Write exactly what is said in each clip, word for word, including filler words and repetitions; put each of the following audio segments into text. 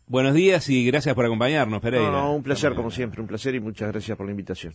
Buenos días y gracias por acompañarnos, Pereira. No, no, un placer como siempre, un placer y muchas gracias por la invitación.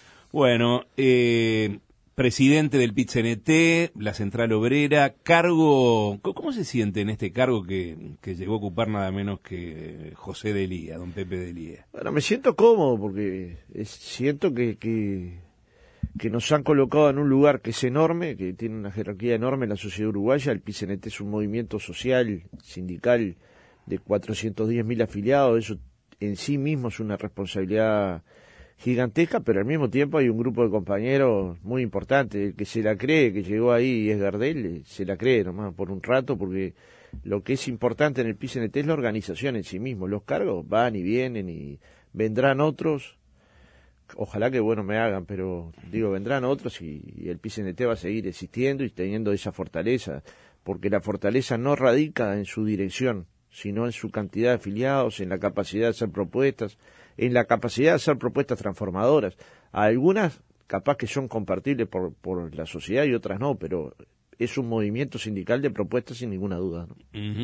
Bueno, eh, presidente del P I T C N T, la Central Obrera, cargo, ¿cómo se siente en este cargo que, que llegó a ocupar nada menos que José Delía, don Pepe Delía? Bueno, me siento cómodo porque es, siento que, que, que nos han colocado en un lugar que es enorme, que tiene una jerarquía enorme en la sociedad uruguaya. El P I C N T es un movimiento social, sindical, de cuatrocientos diez mil afiliados. Eso en sí mismo es una responsabilidad gigantesca, pero al mismo tiempo hay un grupo de compañeros muy importante. El que se la cree, que llegó ahí y es Gardel, se la cree nomás por un rato, porque lo que es importante en el P I C N T es la organización en sí mismo. Los cargos van y vienen y vendrán otros. Ojalá que bueno me hagan, pero digo, vendrán otros y, y el P I C N T va a seguir existiendo y teniendo esa fortaleza, porque la fortaleza no radica en su dirección, sino en su cantidad de afiliados, en la capacidad de hacer propuestas, en la capacidad de hacer propuestas transformadoras. Algunas capaz que son compartibles por, por la sociedad y otras no, pero es un movimiento sindical de propuestas sin ninguna duda, ¿no? Uh-huh.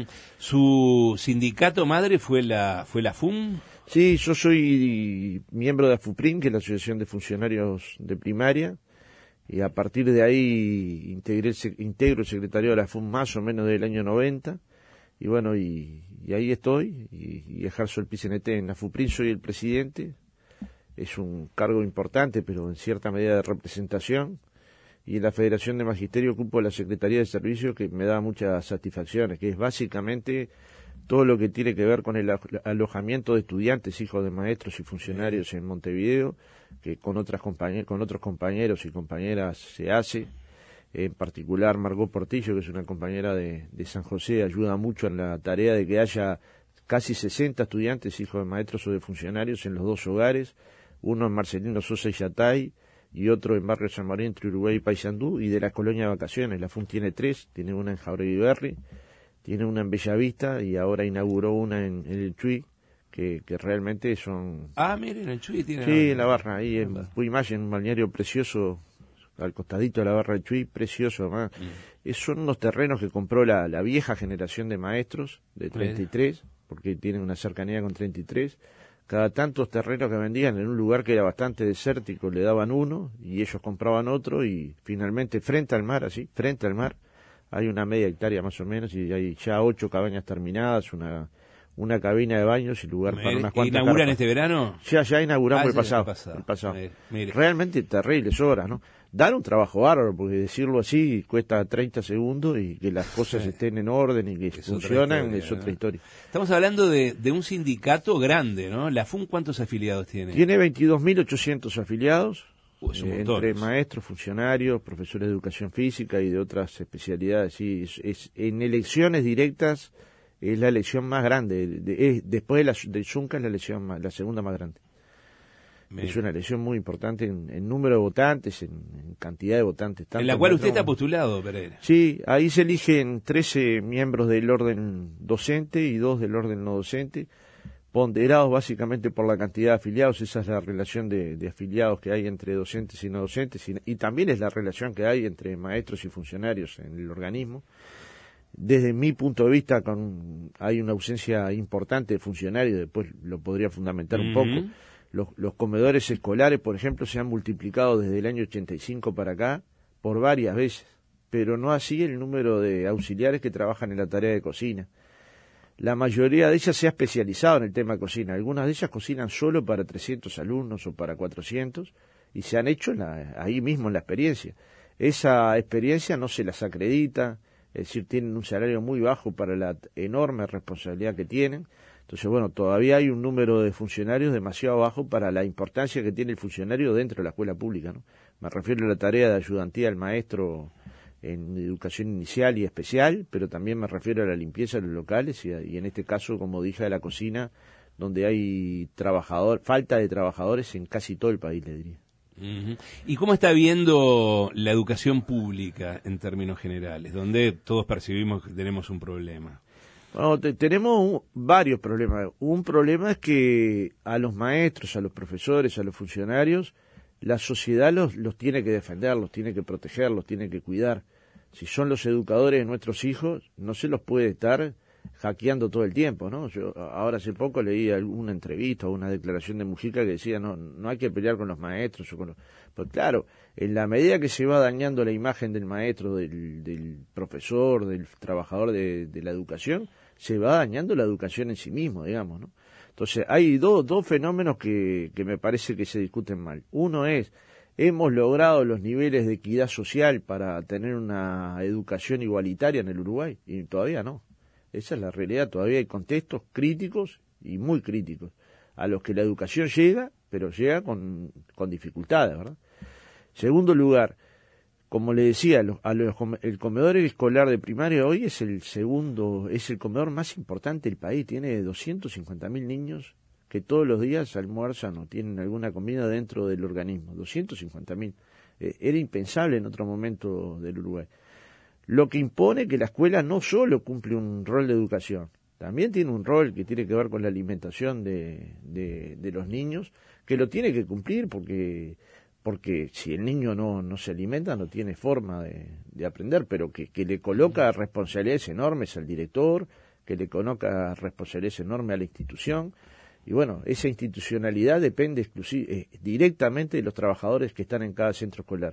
¿Su sindicato madre fue la fue la F U M? Sí, yo soy miembro de AFUPRIN, que es la Asociación de Funcionarios de Primaria, y a partir de ahí integré, integro el secretariado de la F U M más o menos del año noventa. Y bueno, y, y ahí estoy, y, y ejerzo el P I C N T en la AFUPRIN, soy el presidente. Es un cargo importante, pero en cierta medida de representación. Y en la Federación de Magisterio ocupo la Secretaría de Servicios, que me da muchas satisfacciones, que es básicamente todo lo que tiene que ver con el alojamiento de estudiantes, hijos de maestros y funcionarios en Montevideo, que con otras compañeras, con otros compañeros y compañeras se hace. En particular Margot Portillo, que es una compañera de, de San José, ayuda mucho en la tarea de que haya casi sesenta estudiantes, hijos de maestros o de funcionarios, en los dos hogares, uno en Marcelino Sosa y Yatay, y otro en Barrio San Martín, entre Uruguay y Paysandú, y de la colonia de vacaciones. La F U M tiene tres, tiene una en Jauregui Berri, tiene una en Bellavista, y ahora inauguró una en, en el Chuy, que, que realmente son... Ah, miren, el Chuy tiene... Sí, en la barra, ahí en Puymaya, en un balneario precioso, al costadito de la barra del Chuy, precioso además. Mm. Son unos terrenos que compró la, la vieja generación de maestros de treinta y tres, porque tienen una cercanía con treinta y tres. Cada tantos terrenos que vendían en un lugar que era bastante desértico, le daban uno y ellos compraban otro, y finalmente frente al mar, así, frente al mar, hay una media hectárea más o menos, y hay ya ocho cabañas terminadas, una una cabina de baños y lugar para unas cuantas ¿Inauguran carpas. este verano? Ya, ya inauguramos ah, el pasado. El pasado. El pasado. Mire, mire. Realmente terribles horas, ¿no? Dar un trabajo bárbaro, porque decirlo así cuesta treinta segundos, y que las cosas sí. estén en orden y que es funcionan otra historia, es otra ¿no? historia. Estamos hablando de, de un sindicato grande, ¿no? ¿La F U M cuántos afiliados tiene? Tiene veintidós mil ochocientos afiliados, uh, eh, entre maestros, funcionarios, profesores de educación física y de otras especialidades. Sí, es, es, en elecciones directas es la elección más grande, de, es, después de la de Zunca es la elección más, la segunda más grande. Me... Es una elección muy importante en, en número de votantes, en, en cantidad de votantes. En la cual usted está postulado, Pereira. Sí, ahí se eligen trece miembros del orden docente y dos del orden no docente, ponderados básicamente por la cantidad de afiliados. Esa es la relación de, de afiliados que hay entre docentes y no docentes, y, y también es la relación que hay entre maestros y funcionarios en el organismo. Desde mi punto de vista, con, hay una ausencia importante de funcionarios, después lo podría fundamentar un uh-huh. poco. Los, los comedores escolares, por ejemplo, se han multiplicado desde el año ochenta y cinco para acá por varias veces, pero no así el número de auxiliares que trabajan en la tarea de cocina. La mayoría de ellas se ha especializado en el tema de cocina. Algunas de ellas cocinan solo para trescientos alumnos o para cuatrocientos, y se han hecho en la, ahí mismo en la experiencia. Esa experiencia no se las acredita, es decir, tienen un salario muy bajo para la enorme responsabilidad que tienen. Entonces, bueno, todavía hay un número de funcionarios demasiado bajo para la importancia que tiene el funcionario dentro de la escuela pública, ¿no? Me refiero a la tarea de ayudantía al maestro en educación inicial y especial, pero también me refiero a la limpieza de los locales y, a, y en este caso, como dije, a la cocina, donde hay trabajador, falta de trabajadores en casi todo el país, le diría. Uh-huh. ¿Y cómo está viendo la educación pública en términos generales, donde todos percibimos que tenemos un problema? Bueno, te, tenemos un, varios problemas. Un problema es que a los maestros, a los profesores, a los funcionarios, la sociedad los, los tiene que defender, los tiene que proteger, los tiene que cuidar. Si son los educadores de nuestros hijos, no se los puede estar hackeando todo el tiempo, ¿no? Yo ahora hace poco leí alguna entrevista o una declaración de Mujica que decía no no hay que pelear con los maestros o con los... Pues claro, en la medida que se va dañando la imagen del maestro, del, del profesor, del trabajador de, de la educación, se va dañando la educación en sí mismo, digamos, ¿no? Entonces hay dos dos fenómenos que, que me parece que se discuten mal. Uno es, hemos logrado los niveles de equidad social para tener una educación igualitaria en el Uruguay, y todavía no. Esa es la realidad, todavía hay contextos críticos y muy críticos, a los que la educación llega, pero llega con, con dificultades, ¿verdad? Segundo lugar, como le decía, los, a los, el comedor escolar de primaria hoy es el segundo, es el comedor más importante del país, tiene doscientos cincuenta mil niños que todos los días almuerzan o tienen alguna comida dentro del organismo, doscientos cincuenta mil. Eh, era impensable en otro momento del Uruguay. Lo que impone que la escuela no solo cumple un rol de educación, también tiene un rol que tiene que ver con la alimentación de, de, de los niños, que lo tiene que cumplir porque, porque si el niño no, no se alimenta no tiene forma de, de aprender, pero que, que le coloca responsabilidades enormes al director, que le coloca responsabilidades enormes a la institución, y bueno, esa institucionalidad depende exclusiv- eh, directamente de los trabajadores que están en cada centro escolar.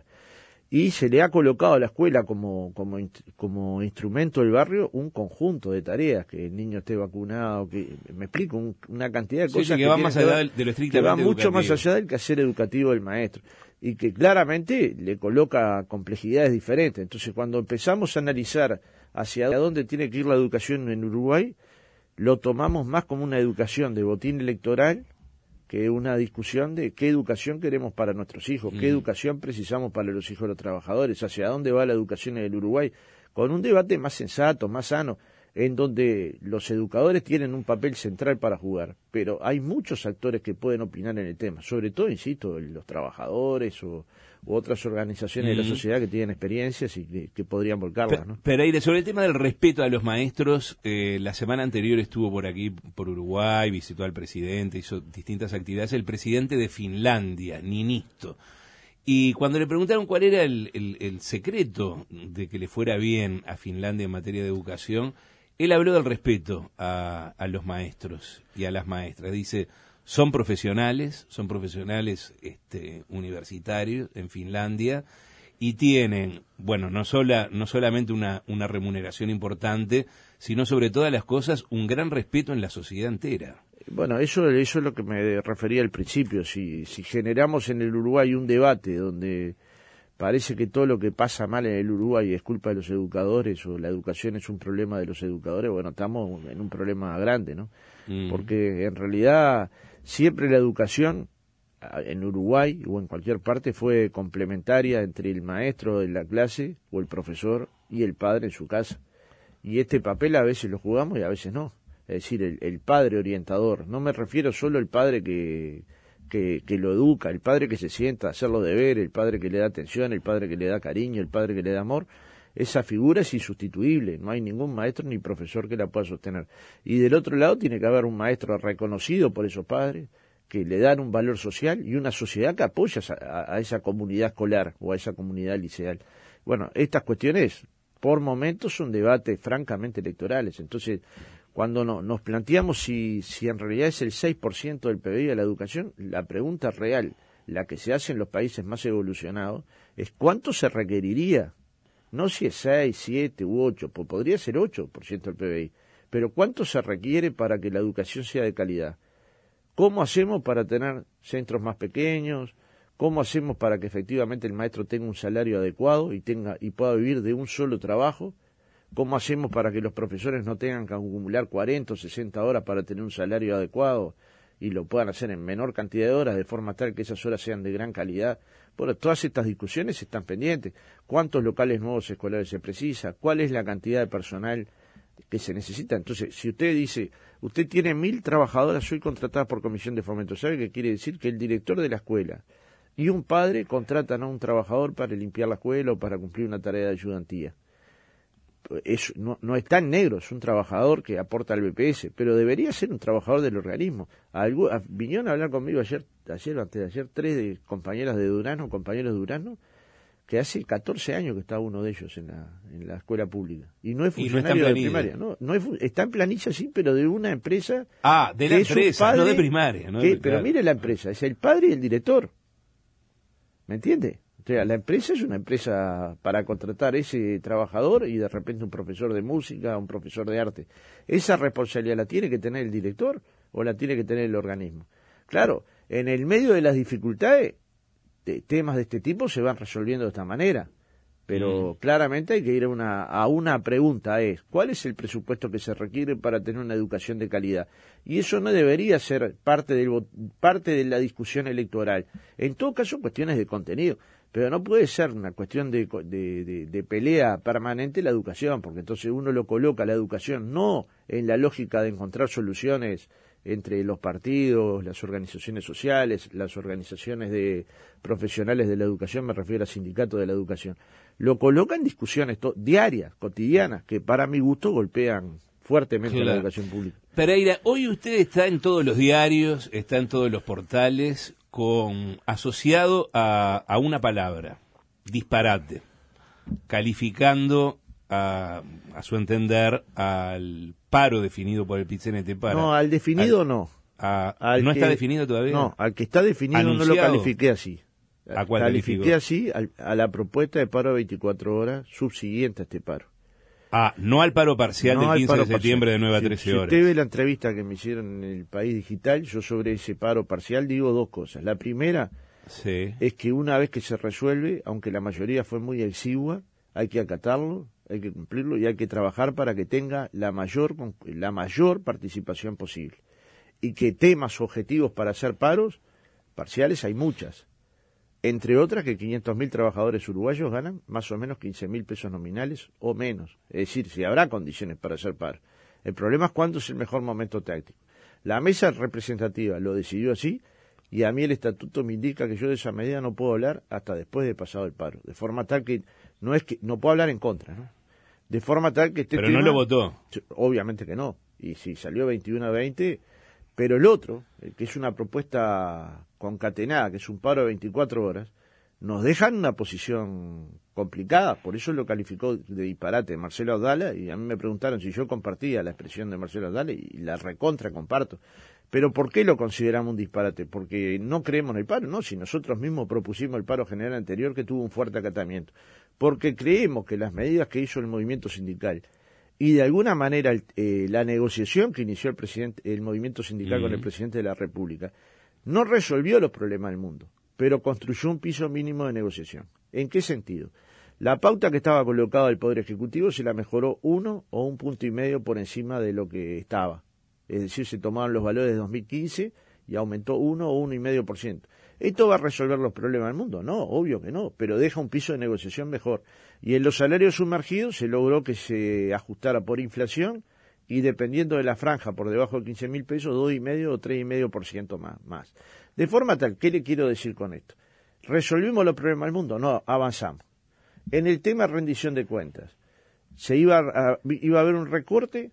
Y se le ha colocado a la escuela como, como, como instrumento del barrio un conjunto de tareas, que el niño esté vacunado, que me explico, un, una cantidad de sí, cosas sí, que, que va más allá ver, de lo estrictamente que va mucho educativo. más allá del quehacer educativo del maestro, y que claramente le coloca complejidades diferentes. Entonces, cuando empezamos a analizar hacia dónde tiene que ir la educación en Uruguay, lo tomamos más como una educación de botín electoral que una discusión de qué educación queremos para nuestros hijos, qué mm. educación precisamos para los hijos de los trabajadores, hacia dónde va la educación en el Uruguay, con un debate más sensato, más sano, en donde los educadores tienen un papel central para jugar, pero hay muchos actores que pueden opinar en el tema, sobre todo, insisto, los trabajadores o u otras organizaciones mm. de la sociedad que tienen experiencias y que, que podrían volcarlas, ¿no? Pereira, sobre el tema del respeto a los maestros, eh, la semana anterior estuvo por aquí, por Uruguay, visitó al presidente, hizo distintas actividades, el presidente de Finlandia, Niinisto. Y cuando le preguntaron cuál era el, el, el secreto de que le fuera bien a Finlandia en materia de educación, él habló del respeto a, a los maestros y a las maestras. Dice, son profesionales, son profesionales este, universitarios en Finlandia y tienen, bueno, no, sola, no solamente una, una remuneración importante, sino sobre todas las cosas un gran respeto en la sociedad entera. Bueno, eso, eso es lo que me refería al principio. Si, si generamos en el Uruguay un debate donde parece que todo lo que pasa mal en el Uruguay es culpa de los educadores o la educación es un problema de los educadores, bueno, estamos en un problema grande, ¿no? Mm. Porque en realidad siempre la educación en Uruguay o en cualquier parte fue complementaria entre el maestro de la clase o el profesor y el padre en su casa. Y este papel a veces lo jugamos y a veces no. Es decir, el, el padre orientador. No me refiero solo al padre que, que, que lo educa, el padre que se sienta a hacer los deberes, el padre que le da atención, el padre que le da cariño, el padre que le da amor. Esa figura es insustituible, no hay ningún maestro ni profesor que la pueda sostener. Y del otro lado tiene que haber un maestro reconocido por esos padres, que le dan un valor social y una sociedad que apoya a, a esa comunidad escolar o a esa comunidad liceal. Bueno, estas cuestiones por momentos son debates francamente electorales. Entonces, cuando no, nos planteamos si, si en realidad es el seis por ciento del P B I de la educación, la pregunta real, la que se hace en los países más evolucionados, es cuánto se requeriría. No si es seis, siete u ocho, pues podría ser ocho por ciento del P B I, pero ¿cuánto se requiere para que la educación sea de calidad? ¿Cómo hacemos para tener centros más pequeños? ¿Cómo hacemos para que efectivamente el maestro tenga un salario adecuado y tenga y pueda vivir de un solo trabajo? ¿Cómo hacemos para que los profesores no tengan que acumular cuarenta o sesenta horas para tener un salario adecuado y lo puedan hacer en menor cantidad de horas de forma tal que esas horas sean de gran calidad? Bueno, todas estas discusiones están pendientes. ¿Cuántos locales nuevos escolares se precisa? ¿Cuál es la cantidad de personal que se necesita? Entonces, si usted dice, usted tiene mil trabajadoras hoy contratadas por comisión de fomento, ¿sabe qué quiere decir? Que el director de la escuela y un padre contratan a un trabajador para limpiar la escuela o para cumplir una tarea de ayudantía. Es, no, no está en negro, es un trabajador que aporta al B P S, pero debería ser un trabajador del organismo. Algo, a, vinieron a hablar conmigo ayer, ayer o antes de ayer, tres de compañeras de Durazno, compañeros de Durazno, que hace catorce años que está uno de ellos en la, en la escuela pública. Y no es funcionario no está en de primaria. No, no es, está en planilla, sí, pero de una empresa. Ah, de la empresa, padre, no de primaria. No que, de, pero claro. mire la empresa, es el padre y el director. ¿Me entiende? O sea, la empresa es una empresa para contratar ese trabajador y de repente un profesor de música, un profesor de arte. Esa responsabilidad la tiene que tener el director o la tiene que tener el organismo. Claro, en el medio de las dificultades, de temas de este tipo se van resolviendo de esta manera, pero mm. claramente hay que ir a una, a una pregunta, es ¿cuál es el presupuesto que se requiere para tener una educación de calidad? Y eso no debería ser parte, del, parte de la discusión electoral. En todo caso, cuestiones de contenido, pero no puede ser una cuestión de, de, de, de pelea permanente la educación, porque entonces uno lo coloca la educación no en la lógica de encontrar soluciones entre los partidos, las organizaciones sociales, las organizaciones de profesionales de la educación, me refiero a sindicatos de la educación, lo coloca en discusiones diarias, cotidianas, que para mi gusto golpean fuertemente claro. la educación pública. Pereira, hoy usted está en todos los diarios, está en todos los portales, con asociado a, a una palabra, disparate, calificando a, a su entender al paro definido por el Pit-C N T para... No, al definido al, no. A, al ¿No que, está definido todavía? No, al que está definido Anunciado, no lo califiqué así. ¿A cuál califiqué calificó? así al, a la propuesta de paro de veinticuatro horas subsiguiente a este paro. Ah, no al paro parcial no del quince de septiembre parcial. De nueve a trece si, horas. Si usted ve la entrevista que me hicieron en el País Digital, yo sobre ese paro parcial digo dos cosas. La primera sí. es que una vez que se resuelve, aunque la mayoría fue muy exigua, hay que acatarlo, hay que cumplirlo y hay que trabajar para que tenga la mayor, la mayor participación posible. Y que temas objetivos para hacer paros parciales hay muchas. Entre otras que quinientos mil trabajadores uruguayos ganan más o menos quince mil pesos nominales o menos. Es decir, si habrá condiciones para hacer paro. El problema es cuándo es el mejor momento táctico. La mesa representativa lo decidió así y a mí el estatuto me indica que yo de esa medida no puedo hablar hasta después de pasado el paro. De forma tal que no es que no puedo hablar en contra, ¿no? De forma tal que este Pero tema, no lo votó. Obviamente que no. Y si salió veintiuno a veinte... Pero el otro, el que es una propuesta concatenada, que es un paro de veinticuatro horas, nos deja en una posición complicada. Por eso lo calificó de disparate Marcelo Abdala, y a mí me preguntaron si yo compartía la expresión de Marcelo Abdala, y la recontra comparto. Pero ¿por qué lo consideramos un disparate? Porque no creemos en el paro, no, si nosotros mismos propusimos el paro general anterior que tuvo un fuerte acatamiento. Porque creemos que las medidas que hizo el movimiento sindical y de alguna manera eh, la negociación que inició el presidente, el movimiento sindical mm. con el presidente de la República, no resolvió los problemas del mundo, pero construyó un piso mínimo de negociación. ¿En qué sentido? La pauta que estaba colocada del Poder Ejecutivo se la mejoró uno o un punto y medio por encima de lo que estaba. Es decir, se tomaron los valores de dos mil quince y aumentó uno o uno y medio por ciento. ¿Esto va a resolver los problemas del mundo? No, obvio que no, pero deja un piso de negociación mejor. Y en los salarios sumergidos se logró que se ajustara por inflación y dependiendo de la franja por debajo de quince mil pesos, dos y medio o tres y medio por ciento más, más. De forma tal, ¿qué le quiero decir con esto? ¿Resolvimos los problemas del mundo? No, avanzamos. En el tema rendición de cuentas, se iba a, iba a haber un recorte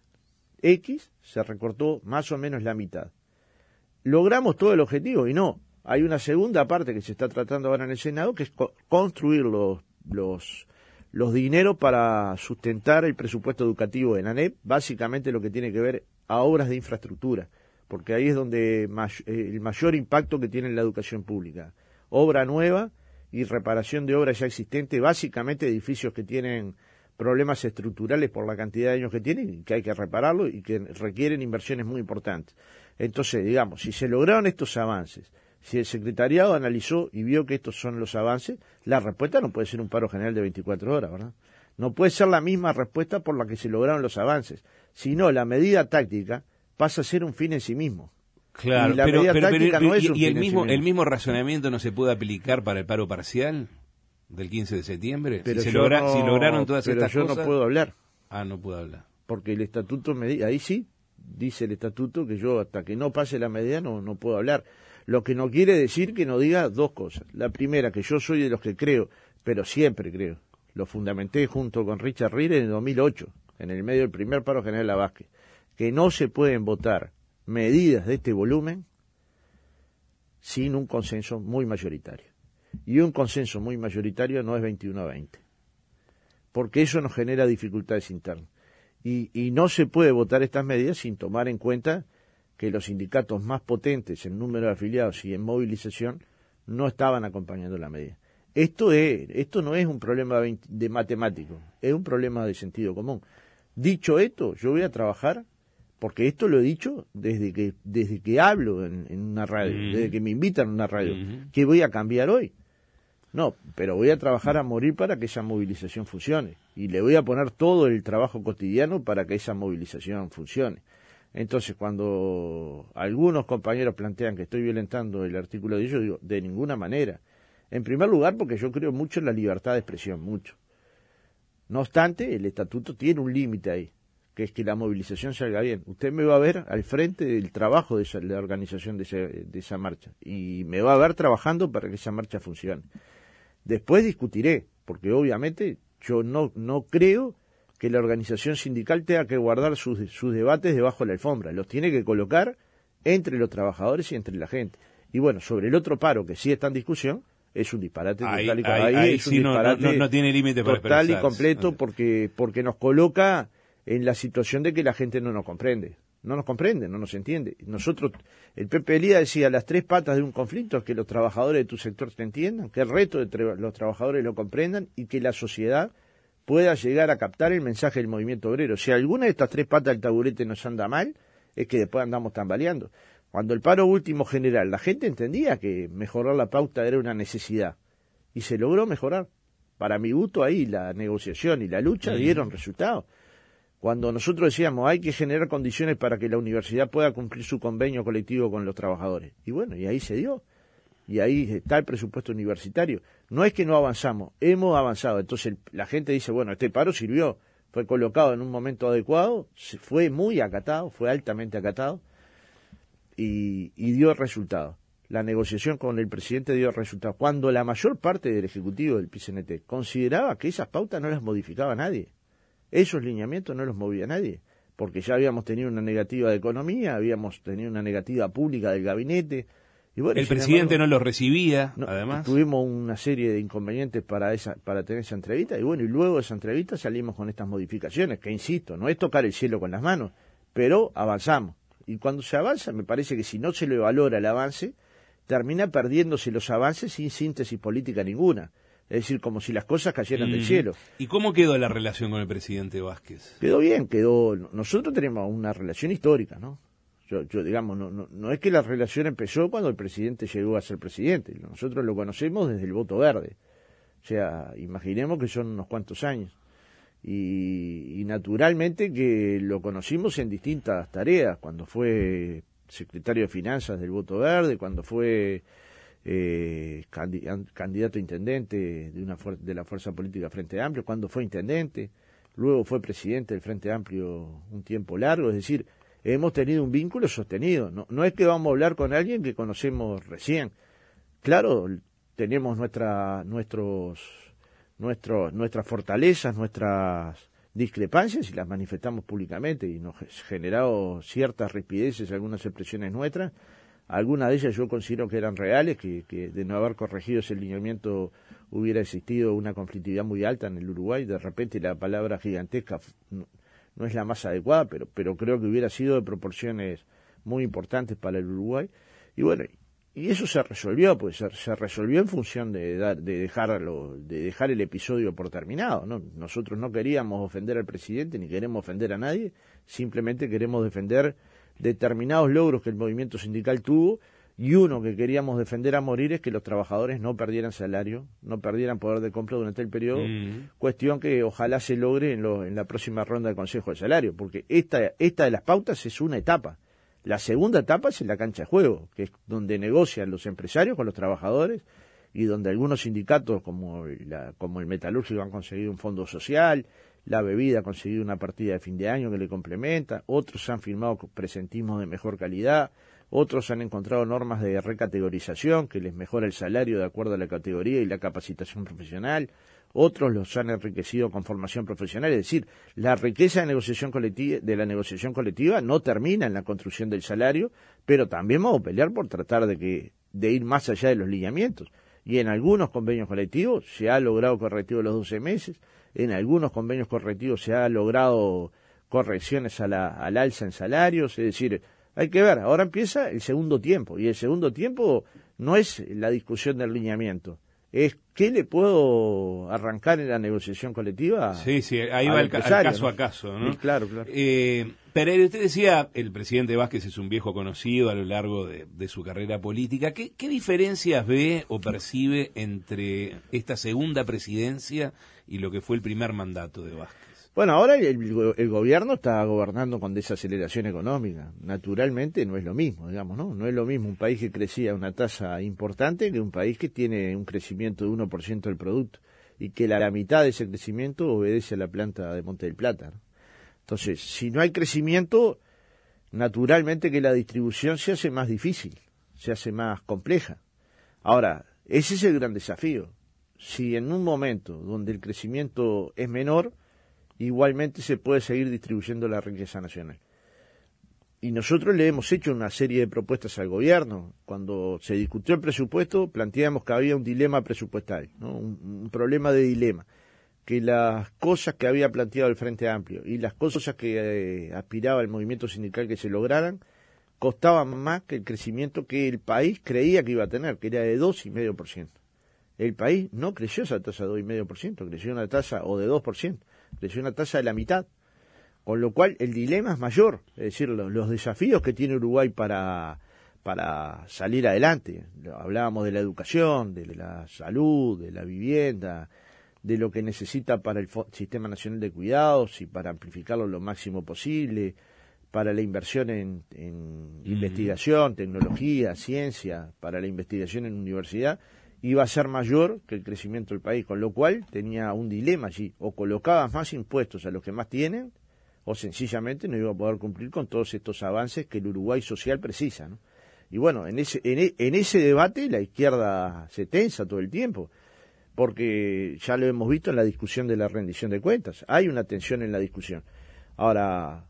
X, se recortó más o menos la mitad. ¿Logramos todo el objetivo? Y no. Hay una segunda parte que se está tratando ahora en el Senado, que es co- construir los, los, los dineros para sustentar el presupuesto educativo de la ANEP, básicamente lo que tiene que ver a obras de infraestructura, porque ahí es donde may- el mayor impacto que tiene la educación pública. Obra nueva y reparación de obras ya existentes, básicamente edificios que tienen problemas estructurales por la cantidad de años que tienen y que hay que repararlo y que requieren inversiones muy importantes. Entonces, digamos, si se lograron estos avances, si el secretariado analizó y vio que estos son los avances, la respuesta no puede ser un paro general de veinticuatro horas, ¿verdad? No puede ser la misma respuesta por la que se lograron los avances, sino la medida táctica pasa a ser un fin en sí mismo. Claro, y la pero, medida pero, táctica pero, no es y, un y fin el en mismo sí mismo. el mismo razonamiento no se puede aplicar para el paro parcial del quince de septiembre. Pero si, se yo logra, no, si lograron todas pero estas yo cosas. no puedo hablar. Ah, no puedo hablar. Porque el estatuto me di- ahí sí dice el estatuto que yo hasta que no pase la medida no no puedo hablar. Lo que no quiere decir que no diga dos cosas. La primera, que yo soy de los que creo, pero siempre creo, lo fundamenté junto con Richard Rire en el dos mil ocho, en el medio del primer paro general de la Vázquez, que no se pueden votar medidas de este volumen sin un consenso muy mayoritario. y un consenso muy mayoritario no es veintiuno a veinte, porque eso nos genera dificultades internas. Y, y no se puede votar estas medidas sin tomar en cuenta que los sindicatos más potentes en número de afiliados y en movilización no estaban acompañando la medida. Esto es, esto no es un problema de matemático, es un problema de sentido común. Dicho esto, yo voy a trabajar, porque esto lo he dicho desde que desde que hablo en, en una radio, mm. desde que me invitan a una radio, mm. que voy a cambiar hoy. No, pero voy a trabajar a morir para que esa movilización funcione. Y le voy a poner todo el trabajo cotidiano para que esa movilización funcione. Entonces, cuando algunos compañeros plantean que estoy violentando el artículo de ellos, digo, de ninguna manera. En primer lugar, porque yo creo mucho en la libertad de expresión, mucho. No obstante, el estatuto tiene un límite ahí, que es que la movilización salga bien. Usted me va a ver al frente del trabajo de, esa, de la organización de, ese, de esa marcha, y me va a ver trabajando para que esa marcha funcione. Después discutiré, porque obviamente yo no, no creo que la organización sindical tenga que guardar sus, sus debates debajo de la alfombra, los tiene que colocar entre los trabajadores y entre la gente. Y bueno, sobre el otro paro que sí está en discusión, es un disparate ahí, total y ahí, ahí ahí es sí un no, disparate no, no tiene límite para total y expresarse. completo, porque, porque nos coloca en la situación de que la gente no nos comprende. No nos comprende, no nos entiende. Nosotros, el Pepe Elías decía, las tres patas de un conflicto es que los trabajadores de tu sector te entiendan, que el resto de tra- los trabajadores lo comprendan y que la sociedad pueda llegar a captar el mensaje del movimiento obrero. Si alguna de estas tres patas del taburete nos anda mal, es que después andamos tambaleando. Cuando el paro último general, la gente entendía que mejorar la pauta era una necesidad y se logró mejorar. Para mi gusto ahí la negociación y la lucha dieron resultados. Cuando nosotros decíamos hay que generar condiciones para que la universidad pueda cumplir su convenio colectivo con los trabajadores. Y bueno, y ahí se dio. Y ahí está el presupuesto universitario. No es que no avanzamos, hemos avanzado. Entonces la gente dice, bueno, este paro sirvió, fue colocado en un momento adecuado, fue muy acatado, fue altamente acatado y, y dio resultado. La negociación con el presidente dio resultado. Cuando la mayor parte del ejecutivo del P I C N T consideraba que esas pautas no las modificaba nadie. Esos lineamientos no los movía nadie, porque ya habíamos tenido una negativa de economía, habíamos tenido una negativa pública del gabinete. Y bueno, el presidente embargo, no los recibía, no, además. Tuvimos una serie de inconvenientes para esa para tener esa entrevista, y bueno, y luego de esa entrevista salimos con estas modificaciones, que insisto, no es tocar el cielo con las manos, pero avanzamos. Y cuando se avanza, me parece que si no se le valora el avance, termina perdiéndose los avances sin síntesis política ninguna. Es decir, como si las cosas cayeran mm. del cielo. ¿Y cómo quedó la relación con el presidente Vázquez? Quedó bien, quedó. Nosotros tenemos una relación histórica, ¿no? Yo, yo digamos, no, no, no es que la relación empezó cuando el presidente llegó a ser presidente. Nosotros lo conocemos desde el voto verde. O sea, imaginemos que son unos cuantos años. Y, y naturalmente que lo conocimos en distintas tareas, cuando fue secretario de Finanzas del voto verde, cuando fue eh, candidato a intendente de, una de la fuerza política Frente Amplio, cuando fue intendente, luego fue presidente del Frente Amplio un tiempo largo. Es decir, hemos tenido un vínculo sostenido. No, no es que vamos a hablar con alguien que conocemos recién. Claro, tenemos nuestra, nuestros, nuestros, nuestras fortalezas, nuestras discrepancias y las manifestamos públicamente y nos ha generado ciertas rispideces, algunas expresiones nuestras. Algunas de ellas yo considero que eran reales, que, que de no haber corregido ese lineamiento hubiera existido una conflictividad muy alta en el Uruguay. De repente la palabra gigantesca no, no es la más adecuada, pero, pero creo que hubiera sido de proporciones muy importantes para el Uruguay. Y bueno, y eso se resolvió, pues se, se resolvió en función de, dar, de, dejarlo, de dejar el episodio por terminado, ¿no? Nosotros no queríamos ofender al presidente ni queremos ofender a nadie, simplemente queremos defender determinados logros que el movimiento sindical tuvo, y uno que queríamos defender a morir es que los trabajadores no perdieran salario, no perdieran poder de compra durante el periodo, mm. cuestión que ojalá se logre en, lo, en la próxima ronda de Consejo de Salario, porque esta, esta de las pautas es una etapa. La segunda etapa es en la cancha de juego, que es donde negocian los empresarios con los trabajadores y donde algunos sindicatos como, la, como el metalúrgico han conseguido un fondo social, la bebida ha conseguido una partida de fin de año que le complementa, otros han firmado presentismos de mejor calidad, otros han encontrado normas de recategorización que les mejora el salario de acuerdo a la categoría y la capacitación profesional, otros los han enriquecido con formación profesional. Es decir, la riqueza de, negociación colectiva, de la negociación colectiva no termina en la construcción del salario, pero también vamos a pelear por tratar de, que, de ir más allá de los lineamientos. Y en algunos convenios colectivos se ha logrado correctivo de los doce meses, en algunos convenios correctivos se ha logrado correcciones a la, al alza en salarios, es decir, hay que ver, ahora empieza el segundo tiempo, y el segundo tiempo no es la discusión del lineamiento, es qué le puedo arrancar en la negociación colectiva. Sí, sí, ahí va el, al caso, ¿no?, a caso, ¿no? Sí, claro, claro. Eh, Pereira, usted decía, el presidente Vázquez es un viejo conocido a lo largo de, de su carrera política. ¿Qué, ¿Qué diferencias ve o percibe entre esta segunda presidencia y lo que fue el primer mandato de Vázquez? Bueno, ahora el, el gobierno está gobernando con desaceleración económica. Naturalmente no es lo mismo, digamos, ¿no? No es lo mismo un país que crecía a una tasa importante que un país que tiene un crecimiento de uno por ciento del producto y que la, la mitad de ese crecimiento obedece a la planta de Monte del Plata, ¿no? Entonces, si no hay crecimiento, naturalmente que la distribución se hace más difícil, se hace más compleja. Ahora, ese es el gran desafío. Si en un momento donde el crecimiento es menor, igualmente se puede seguir distribuyendo la riqueza nacional. Y nosotros le hemos hecho una serie de propuestas al gobierno. Cuando se discutió el presupuesto, planteamos que había un dilema presupuestal, ¿no? un, un problema de dilema, que las cosas que había planteado el Frente Amplio y las cosas que eh, aspiraba el movimiento sindical que se lograran, costaban más que el crecimiento que el país creía que iba a tener, que era de dos coma cinco por ciento. El país no creció esa tasa de dos coma cinco por ciento, creció una tasa o de dos por ciento. Creció una tasa de la mitad, con lo cual el dilema es mayor, es decir, los, los desafíos que tiene Uruguay para, para salir adelante. Hablábamos de la educación, de la salud, de la vivienda, de lo que necesita para el Sistema Nacional de Cuidados y para amplificarlo lo máximo posible, para la inversión en, en mm. investigación, tecnología, ciencia, para la investigación en universidad, iba a ser mayor que el crecimiento del país, con lo cual tenía un dilema allí, o colocabas más impuestos a los que más tienen, o sencillamente no iba a poder cumplir con todos estos avances que el Uruguay social precisa, ¿no? Y bueno, en ese, en, en ese debate la izquierda se tensa todo el tiempo, porque ya lo hemos visto en la discusión de la rendición de cuentas, hay una tensión en la discusión. Ahora,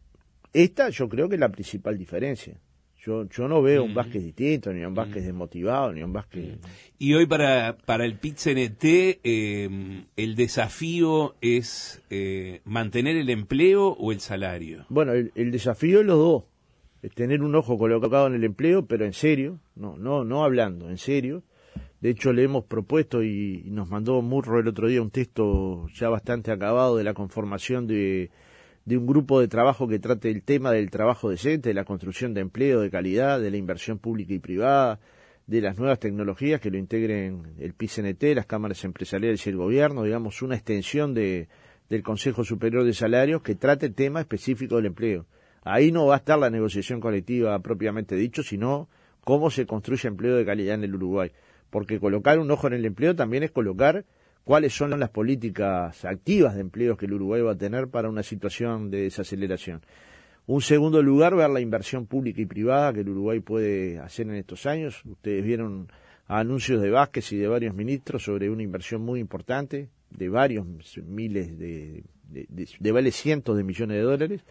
esta yo creo que es la principal diferencia. Yo, yo no veo un Vázquez distinto, ni un Vázquez desmotivado, ni un Vázquez... Y hoy para, para el P I T C N T, eh, ¿el desafío es eh, mantener el empleo o el salario? Bueno, el, el desafío es los dos. Es tener un ojo colocado en el empleo, pero en serio, no, no, no hablando, en serio. De hecho, le hemos propuesto y, y nos mandó Murro el otro día un texto ya bastante acabado de la conformación de... de un grupo de trabajo que trate el tema del trabajo decente, de la construcción de empleo de calidad, de la inversión pública y privada, de las nuevas tecnologías que lo integren el P I C N T, las cámaras empresariales y el gobierno, digamos, una extensión de, del Consejo Superior de Salarios que trate el tema específico del empleo. Ahí no va a estar la negociación colectiva propiamente dicho, sino cómo se construye empleo de calidad en el Uruguay. Porque colocar un ojo en el empleo también es colocar cuáles son las políticas activas de empleos que el Uruguay va a tener para una situación de desaceleración. Un segundo lugar, ver la inversión pública y privada que el Uruguay puede hacer en estos años. Ustedes vieron anuncios de Vázquez y de varios ministros sobre una inversión muy importante, de varios miles de, de, de, de vale cientos de millones de dólares.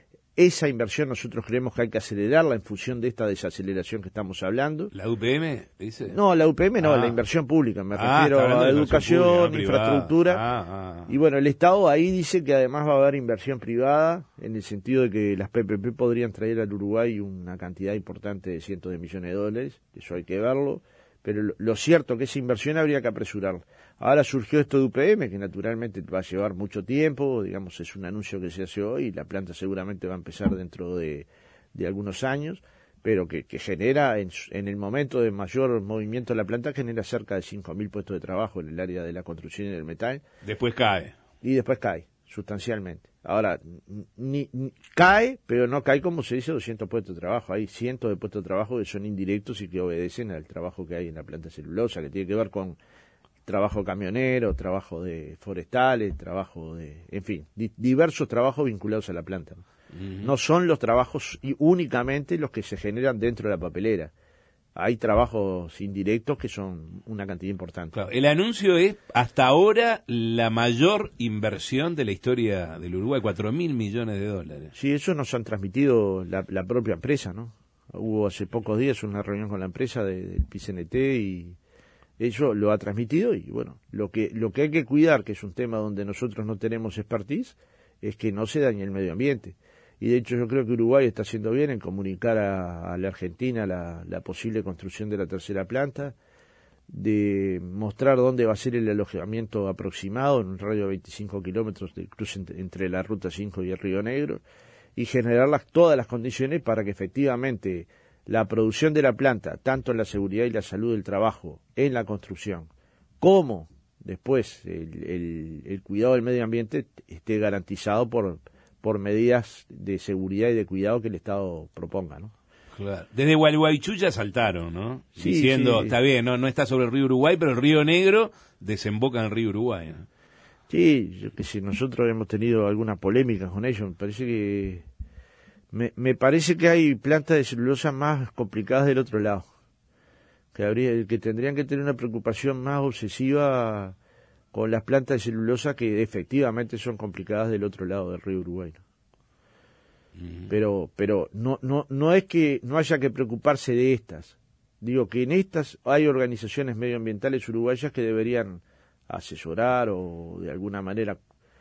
Esa inversión nosotros creemos que hay que acelerarla en función de esta desaceleración que estamos hablando. ¿La U P M dice? No, la U P M no, ah. la inversión pública. Me ah, refiero a educación, pública, infraestructura. Ah, ah. Y bueno, el Estado ahí dice que además va a haber inversión privada, en el sentido de que las P P P podrían traer al Uruguay una cantidad importante de cientos de millones de dólares. Eso hay que verlo. Pero lo, lo cierto que esa inversión habría que apresurarla. Ahora surgió esto de U P M, que naturalmente va a llevar mucho tiempo, digamos, es un anuncio que se hace hoy, y la planta seguramente va a empezar dentro de, de algunos años, pero que, que genera, en, en el momento de mayor movimiento de la planta, genera cerca de cinco mil puestos de trabajo en el área de la construcción y del metal. Después cae. Y después cae, sustancialmente. Ahora, ni, ni, cae, pero no cae como se dice doscientos puestos de trabajo. Hay cientos de puestos de trabajo que son indirectos y que obedecen al trabajo que hay en la planta celulosa, que tiene que ver con trabajo camionero, trabajo de forestales, trabajo de, en fin, di, diversos trabajos vinculados a la planta. Uh-huh. No son los trabajos y únicamente los que se generan dentro de la papelera. Hay trabajos indirectos que son una cantidad importante. Claro, el anuncio es, hasta ahora, la mayor inversión de la historia del Uruguay, cuatro mil millones de dólares. Sí, eso nos han transmitido la, la propia empresa, ¿no? Hubo hace pocos días una reunión con la empresa de, del P I C N T y, Eso lo ha transmitido y bueno, lo que, lo que hay que cuidar, que es un tema donde nosotros no tenemos expertise, es que no se dañe el medio ambiente. Y de hecho yo creo que Uruguay está haciendo bien en comunicar a, a la Argentina la, la posible construcción de la tercera planta, de mostrar dónde va a ser el alojamiento aproximado en un radio de veinticinco kilómetros del cruce entre, entre la Ruta cinco y el Río Negro, y generar las, todas las condiciones para que efectivamente la producción de la planta, tanto en la seguridad y la salud del trabajo, en la construcción, como después el, el, el cuidado del medio ambiente, esté garantizado por, por medidas de seguridad y de cuidado que el Estado proponga, ¿no? Claro. Desde Gualeguaychú ya saltaron, ¿no? Sí, diciendo, sí. está bien, no, no está sobre el río Uruguay, pero el río Negro desemboca en el río Uruguay, ¿no? Sí, yo que sé, nosotros hemos tenido algunas polémicas con ellos, me parece que me, me parece que hay plantas de celulosa más complicadas del otro lado, que habría, que tendrían que tener una preocupación más obsesiva con las plantas de celulosa que efectivamente son complicadas del otro lado del río Uruguay, ¿no? Pero, pero no, no, no es que no haya que preocuparse de estas. Digo que en estas hay organizaciones medioambientales uruguayas que deberían asesorar o de alguna manera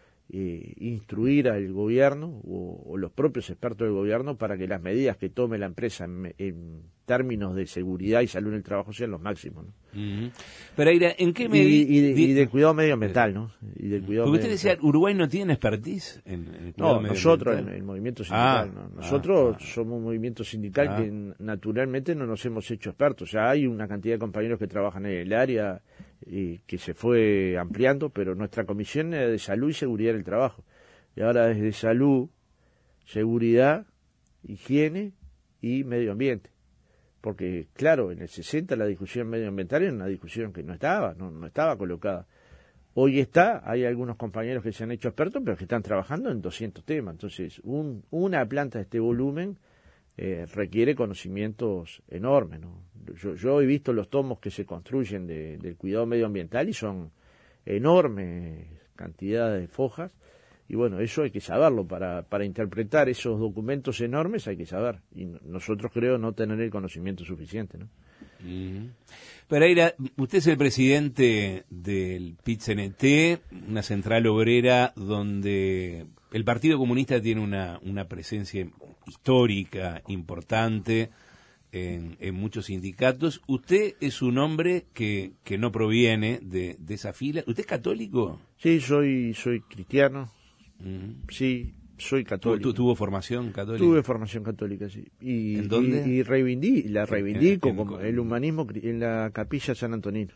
eh, instruir al gobierno o, o los propios expertos del gobierno para que las medidas que tome la empresa en, en términos de seguridad y salud en el trabajo sean los máximos, ¿no? Uh-huh. Pereira, ¿en qué Y, medida? y, de, y del cuidado medioambiental, ¿no? Y del cuidado Porque usted decía, medioambiental. Uruguay no tiene expertise en, en el cuidado No, nosotros, el, medioambiental. el movimiento sindical, Ah, ¿no? Nosotros ah, ah. somos un movimiento sindical Ah. que naturalmente no nos hemos hecho expertos. Ya hay una cantidad de compañeros que trabajan en el área y que se fue ampliando, pero nuestra comisión era de salud y seguridad del trabajo. Y ahora es de salud, seguridad, higiene y medio ambiente. Porque, claro, en el sesenta la discusión medioambiental era una discusión que no estaba, no, no estaba colocada. Hoy está, hay algunos compañeros que se han hecho expertos, pero que están trabajando en doscientos temas. Entonces, un, una planta de este volumen eh, requiere conocimientos enormes, ¿no? Yo, yo he visto los tomos que se construyen de, del cuidado medioambiental y son enormes cantidades de fojas. Y bueno, eso hay que saberlo. Para, para interpretar esos documentos enormes hay que saber. Y nosotros creo no tener el conocimiento suficiente, ¿no? Uh-huh. Pereira, usted es el presidente del P I T C N T, una central obrera donde el Partido Comunista tiene una, una presencia histórica, importante en, en muchos sindicatos. Usted es un hombre que, que no proviene de, de esa fila. ¿Usted es católico? Sí, soy, soy cristiano. Uh-huh. Sí, soy católico. ¿Tu, ¿Tuvo formación católica? Tuve formación católica, sí. Y, ¿En dónde? Y, y reivindico, la reivindico en, en, como el humanismo en la Capilla San Antonino.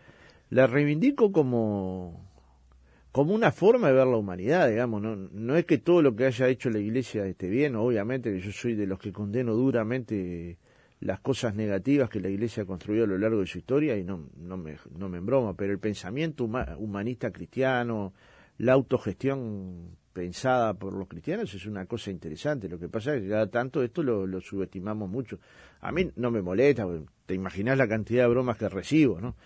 La reivindico como, como una forma de ver la humanidad, digamos. No, no es que todo lo que haya hecho la Iglesia esté bien, obviamente, que yo soy de los que condeno duramente las cosas negativas que la Iglesia construyó a lo largo de su historia y no, no, me, no me embroma, pero el pensamiento huma, humanista cristiano, la autogestión pensada por los cristianos es una cosa interesante. Lo que pasa es que cada tanto esto lo, lo subestimamos mucho. A mí no me molesta, te imaginás la cantidad de bromas que recibo, ¿no?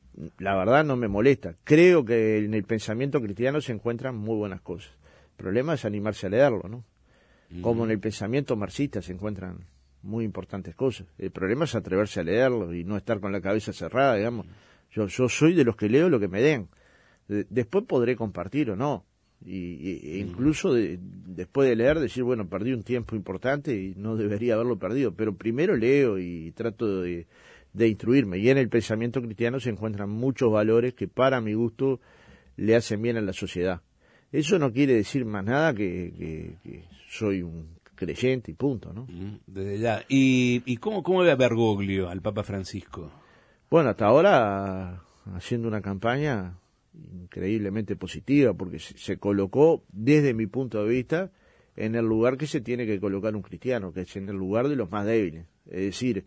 La verdad no me molesta. Creo que en el pensamiento cristiano se encuentran muy buenas cosas. El problema es animarse a leerlo, ¿no? Mm. Como en el pensamiento marxista se encuentran muy importantes cosas. El problema es atreverse a leerlo y no estar con la cabeza cerrada, digamos. Yo, yo soy de los que leo lo que me den. Después podré compartir o no. Y, y incluso de, después de leer decir, bueno, perdí un tiempo importante y no debería haberlo perdido. Pero primero leo y trato de, de instruirme. Y en el pensamiento cristiano se encuentran muchos valores que para mi gusto le hacen bien a la sociedad. Eso no quiere decir más nada que, que, que soy un creyente y punto, ¿no? Desde ya. ¿Y, y cómo, cómo ve a Bergoglio, al Papa Francisco? Bueno, hasta ahora haciendo una campaña increíblemente positiva, porque se, se colocó, desde mi punto de vista, en el lugar que se tiene que colocar un cristiano, que es en el lugar de los más débiles. Es decir,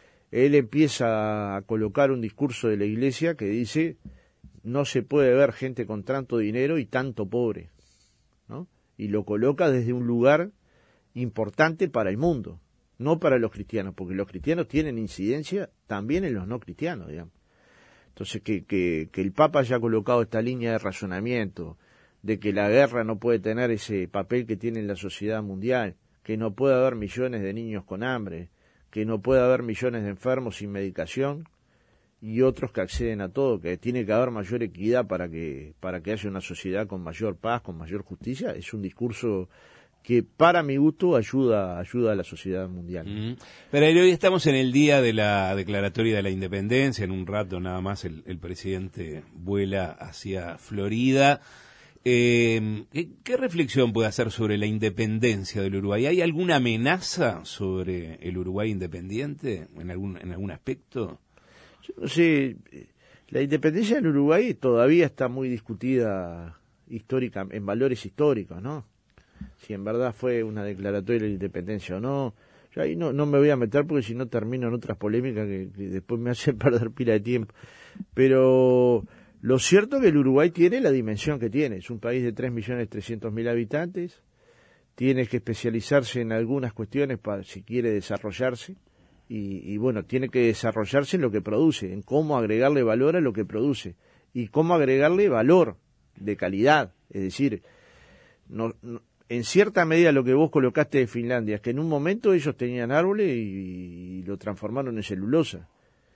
él empieza a colocar un discurso de la Iglesia que dice, no se puede ver gente con tanto dinero y tanto pobre, ¿no? Y lo coloca desde un lugar importante para el mundo, no para los cristianos, porque los cristianos tienen incidencia también en los no cristianos, digamos. Entonces, que, que, que el Papa haya colocado esta línea de razonamiento, de que la guerra no puede tener ese papel que tiene en la sociedad mundial, que no puede haber millones de niños con hambre, que no puede haber millones de enfermos sin medicación, y otros que acceden a todo, que tiene que haber mayor equidad para que para que haya una sociedad con mayor paz, con mayor justicia. Es un discurso que para mi gusto ayuda ayuda a la sociedad mundial. Mm. Pero hoy estamos en el día de la declaratoria de la independencia, en un rato nada más el, el presidente vuela hacia Florida. Eh, ¿qué, ¿Qué reflexión puede hacer sobre la independencia del Uruguay? ¿Hay alguna amenaza sobre el Uruguay independiente en algún, en algún aspecto? Yo no sé, la independencia del Uruguay todavía está muy discutida histórica, en valores históricos, ¿no? Si en verdad fue una declaratoria de la independencia o no. Yo ahí no, no me voy a meter porque si no termino en otras polémicas que, que después me hacen perder pila de tiempo. Pero lo cierto es que el Uruguay tiene la dimensión que tiene. Es un país de tres millones trescientos mil habitantes. Tiene que especializarse en algunas cuestiones para si quiere desarrollarse. Y, y bueno, tiene que desarrollarse en lo que produce, en cómo agregarle valor a lo que produce. Y cómo agregarle valor de calidad. Es decir, no, no en cierta medida lo que vos colocaste de Finlandia es que en un momento ellos tenían árboles y, y lo transformaron en celulosa.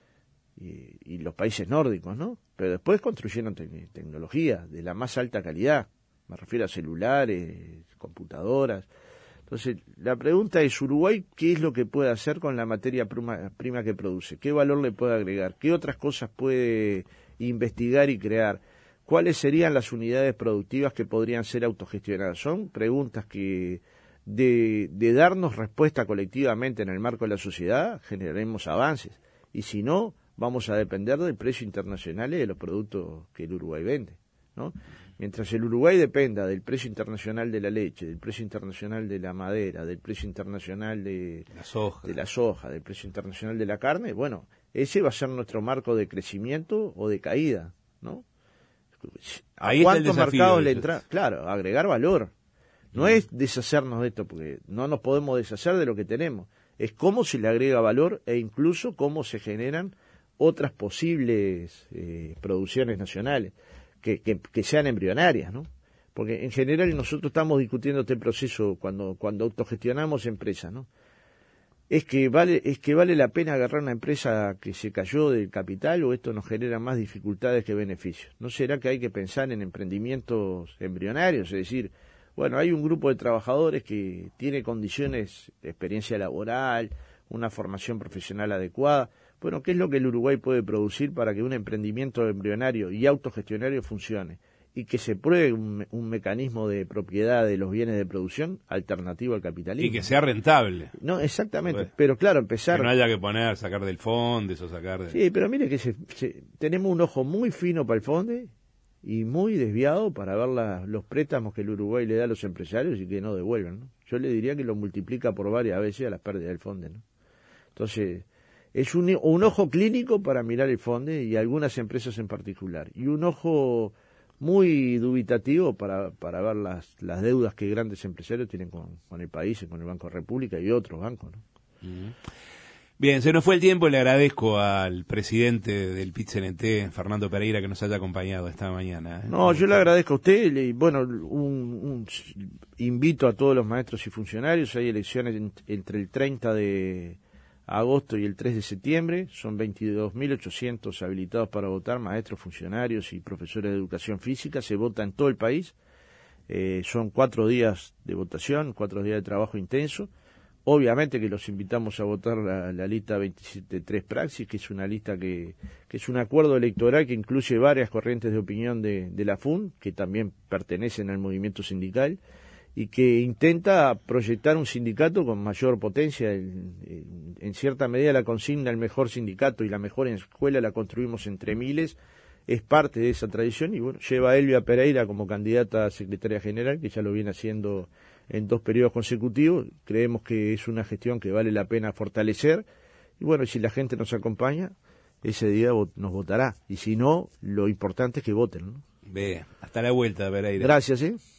Y, y los países nórdicos, ¿no? Pero después construyeron te tecnología de la más alta calidad. Me refiero a celulares, computadoras. Entonces, la pregunta es, Uruguay, ¿qué es lo que puede hacer con la materia prima, prima que produce? ¿Qué valor le puede agregar? ¿Qué otras cosas puede investigar y crear? ¿Cuáles serían las unidades productivas que podrían ser autogestionadas? Son preguntas que, de, de darnos respuesta colectivamente en el marco de la sociedad, generaremos avances. Y si no, vamos a depender del precio internacional y de los productos que el Uruguay vende, ¿no? Mientras el Uruguay dependa del precio internacional de la leche, del precio internacional de la madera, del precio internacional de la soja, de la soja, del precio internacional de la carne, bueno, ese va a ser nuestro marco de crecimiento o de caída, ¿no? ¿A Ahí cuántos está el desafío, mercados le entra? Claro, agregar valor. No mm. es deshacernos de esto, porque no nos podemos deshacer de lo que tenemos. Es cómo se le agrega valor e incluso cómo se generan otras posibles eh, producciones nacionales que, que, que sean embrionarias, ¿no? Porque en general nosotros estamos discutiendo este proceso cuando, cuando autogestionamos empresas, ¿no? Es que vale, es que vale la pena agarrar una empresa que se cayó del capital o esto nos genera más dificultades que beneficios. ¿No será que hay que pensar en emprendimientos embrionarios? Es decir, bueno, hay un grupo de trabajadores que tiene condiciones de experiencia laboral, una formación profesional adecuada. Bueno, ¿qué es lo que el Uruguay puede producir para que un emprendimiento embrionario y autogestionario funcione? Y que se pruebe un, un mecanismo de propiedad de los bienes de producción alternativo al capitalismo. Y que sea rentable. No, exactamente. Pues, pero claro, empezar... Que no haya que poner, sacar del Fondes o sacar de... Sí, pero mire que se, se, tenemos un ojo muy fino para el Fondes y muy desviado para ver la, los préstamos que el Uruguay le da a los empresarios y que no devuelven, ¿no? Yo le diría que lo multiplica por varias veces a las pérdidas del Fondes, ¿no? Entonces, es un, un ojo clínico para mirar el Fondes y algunas empresas en particular. Y un ojo muy dubitativo para, para ver las, las deudas que grandes empresarios tienen con, con el país, con el Banco de República y otros bancos, ¿no? Uh-huh. Bien, se nos fue el tiempo, le agradezco al presidente del P I T C N T, Fernando Pereira, que nos haya acompañado esta mañana, ¿eh? No, yo le agradezco a usted, y bueno, un, un, invito a todos los maestros y funcionarios, hay elecciones en, entre el treinta de agosto y el tres de septiembre, son veintidós mil ochocientos habilitados para votar, maestros, funcionarios y profesores de educación física, se vota en todo el país, eh, son cuatro días de votación, cuatro días de trabajo intenso, obviamente que los invitamos a votar la, la lista veintisiete tres Praxis, que es una lista que, que es un acuerdo electoral que incluye varias corrientes de opinión de, de la F U N, que también pertenecen al movimiento sindical, y que intenta proyectar un sindicato con mayor potencia. En, en, en cierta medida la consigna el mejor sindicato y la mejor escuela la construimos entre miles, es parte de esa tradición y bueno, lleva a Elvia Pereira como candidata a secretaria general, que ya lo viene haciendo en dos periodos consecutivos. Creemos que es una gestión que vale la pena fortalecer y bueno, si la gente nos acompaña, ese día nos votará y si no, lo importante es que voten, ¿no? Ve, hasta la vuelta, Pereira. Gracias, ¿eh?